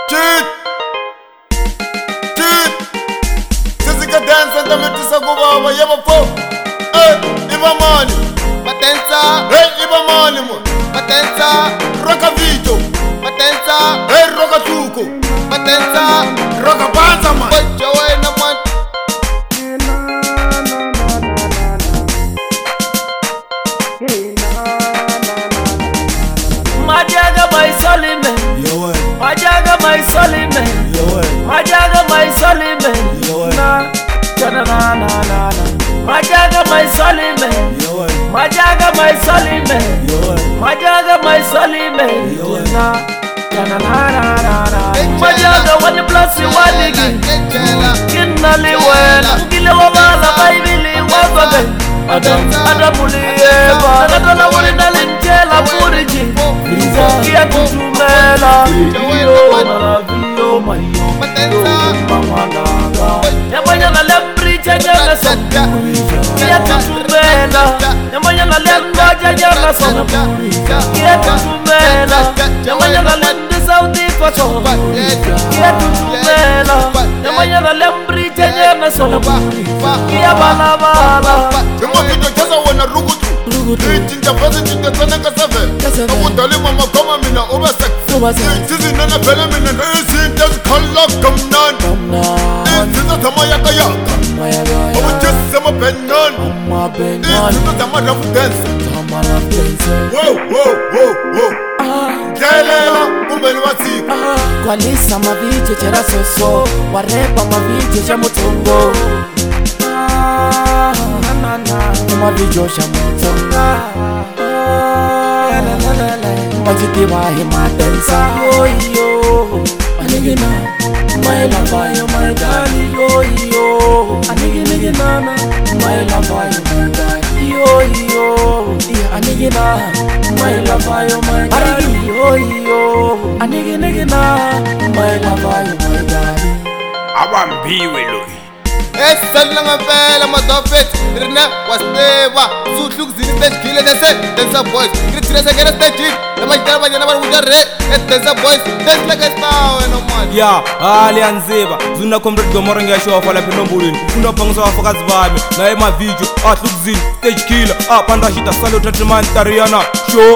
Cheat, cheat. Sisika dance and the mitisa kubaba yeba po. Iba mani, Matenza, iba mani mo. Matenza, Roka video, Matenza, roka tuko, Matenza, roka panza man. Ocho buena man. Majaga my solime, Majaga my solime, Majaga my solime, na na na na na. Majaga my solime, Majaga my solime, Majaga my solime, na na na na. Majaga one plus one again. Kinali wena, kile wabala baibili wabaga. Adamuli eba, nadona wuri nalinjela puriji. Kia kutumela, yo malavio mayo, mamanaga. Nyamanya na lembri jajana sata. Kia kutumela, nyamanya na lemba jajana sata. Kia kutumela, nyamanya na lendi sauti paso. Kia kutumela, nyamanya na lembri jajana sata. Kia bala bala. Juma video jaza wana rugutu. Tinja pasi tinja sana kasave. Awutali mama kama mina oversex. Tizi nana pele mina nesi just kalla kamnan. Tizi tama yaka yaka. Awu just sama penan. Tizi tama rafu dance. Wow wow wow wow. Kelela umbeni watika. Kwalisa maviche chera soso, warepa maviche cha mutongo. Mavijo cha mutonga. Majiti wahi matensa. Yo yo, anigina. My love you my daddy. Yo yo, anigina. My love you my daddy. Yo yo, anigina. My love you my daddy. Yo yo, anigina. My love you my daddy. Abambiwe lo. Esala ngavela madofet, rina waseva, sutluk zini stage kile dese, Tenza boys, Kritina se kere stage hit, nama jitara banyana bana uja re, Tenza boys, dance like a star no man. Ya, alianzeba, zuna comrade gomorenga ya show fala penombulini, kufunda pangusa wafakazi vami, na ema video, atluk zini, stage killer, panda hita salo treatment tariana, show.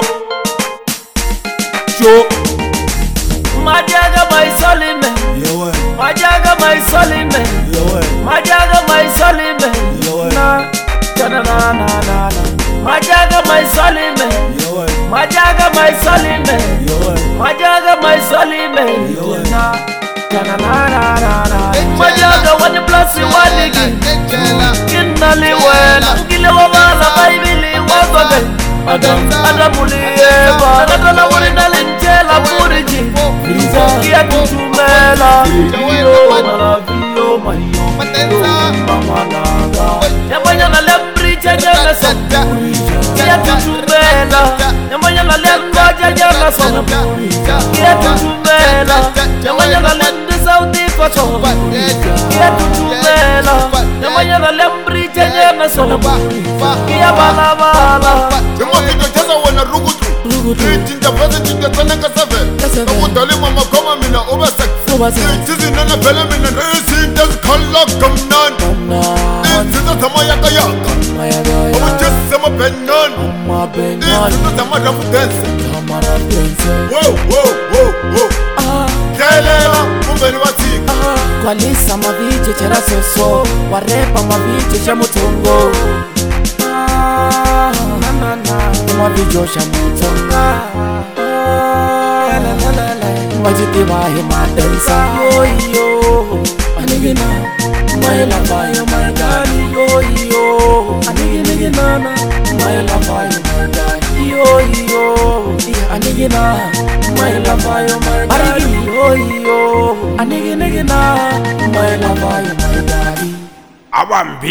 Majaga my solime, Majaga my solime, Majaga my solime, na na na na. Majaga my solime, Majaga my solime, Majaga my solime, na na na. Majaga one plus one again. Kinali wena, kile wabala baibili wabaga. Adamuli eba, nadona wuri nalinjela puriji. Kia kutumela, yo malavio mayo, mamanaga. Nyamanya na lembri jajana sata. Kia kutumela, nyamanya na lemba jajana sata. Kia kutumela, nyamanya na lendi sauti paso. Kia kutumela, nyamanya na lembri jajana sata. Kia bala bala. Juma video jaza wana rugutu. Tinja pasi tinja sana kasave. Awutali mama kama mina oversex. Tizi nana pele mina nesi just kalla kamnan. Tizi tama yaka yaka. Awu just sama penan. Tizi tama rafu dance. Wow wow wow wow. Kelela umbeni watika. Kwalisa maviche chera soso, warepa maviche cha mutongo. Mavijo cha mutonga. Majiti wahi matensa. Yo yo, anigina. My love you my daddy. Yo yo, anigina. My love you my daddy. Yo yo, anigina. My love you my daddy. Yo yo, anigina. My love you my daddy. Abambi.